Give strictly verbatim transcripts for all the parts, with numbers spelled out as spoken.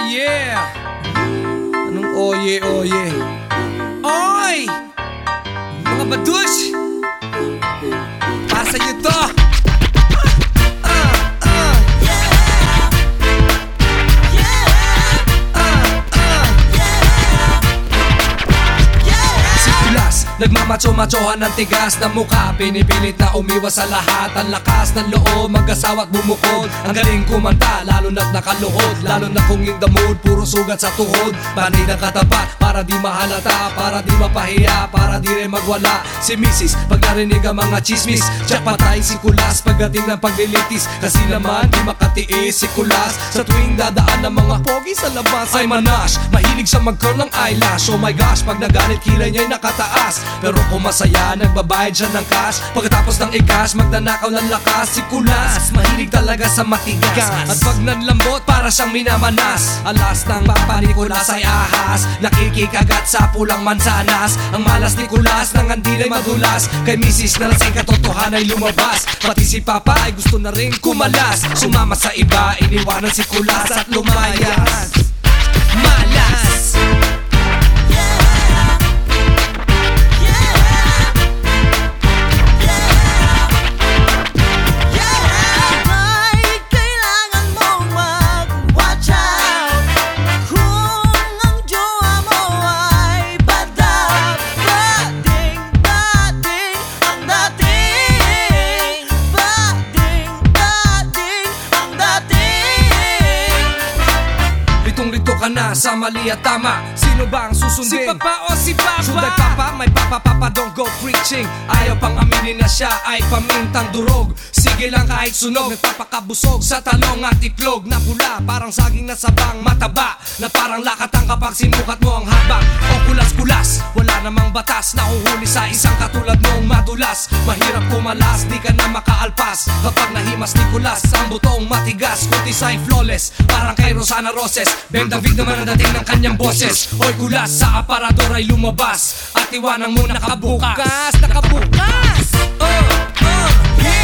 yeah! Anong oye oye? Oy! Mga badush! Para sa'yo to! Nagmamacho-machohan ng tigas ng mukha, pinipilit na umiwas sa lahat. Ang lakas ng loob, mag-asawa't bumukod. Ang galing kumanta, lalo na't nakaluhod. Lalo na kung in the mood, puro sugat sa tuhod. Panay na katapat, para di mahalata, para di mapahiya, para di rin magwala. Si misis, pag narinig ang mga chismis, tiyak patay si Kulas pagdating ng paglilitis. Kasi naman, di makatiis si Kulas. Sa tuwing dadaan ng mga pogi sa labas ay manash, mahilig sa mag-curl ng eyelash. Oh my gosh, pag nagalit kilay niya'y nakataas. Pero kung masaya, nagbabayad siya ng cash. Pagkatapos ng i-cash, magdanakaw ng lakas. Si Kulas, mahilig talaga sa matigas. At pag nanlambot, para siyang minamanas. Alas ng papa ni Kulas ay ahas, nakikikagat sa pulang mansanas. Ang malas ni Kulas, nang andilay madulas. Kay misis na lasing katotohanan ay lumabas. Pati si papa ay gusto na rin kumalas. Sumama sa iba, iniwanan si Kulas at lumayas. Malas! Litong-lito ka na sa mali at tama. Sino ba ang susundin? Si papa o si papa? Should I papa? May papa papa don't go preaching. Ayaw pang aminin na siya ay pamintang durog. Sige lang kahit sunog, nagpapakabusog sa talong at itlog na pula, parang saging na sabang mataba, na parang lakatang kapag sinukat mo ang haba. O kulas-kulas, wala namang batas, nahuhuli sa isang katulad mong madulas. Mahirap kumalas, di ka na makaalpas. Kapag nahimas ni Kulas, ang butong matigas, kutisay flawless, parang kay Rosana Roses. Ben David naman ang dating ng kanyang boses. Oy Kulas, sa aparador ay lumabas at iwanang mo nakabukas. Nakabukas! Uh, uh, yeah!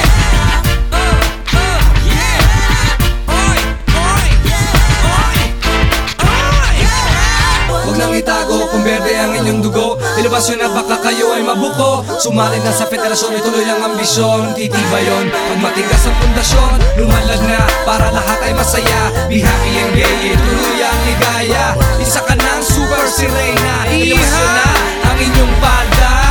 Itago kung berde ang inyong dugo, ilabas yun at baka kayo ay mabuko. Sumali na sa federasyon, ituloy ang ambisyon. Titiba yun, pag matigas ang pundasyon. Lumalag na, para lahat ay masaya. Be happy and gay, tuloy ang ligaya. Isa ka ng super sirena, ilabas yun na ang inyong palda.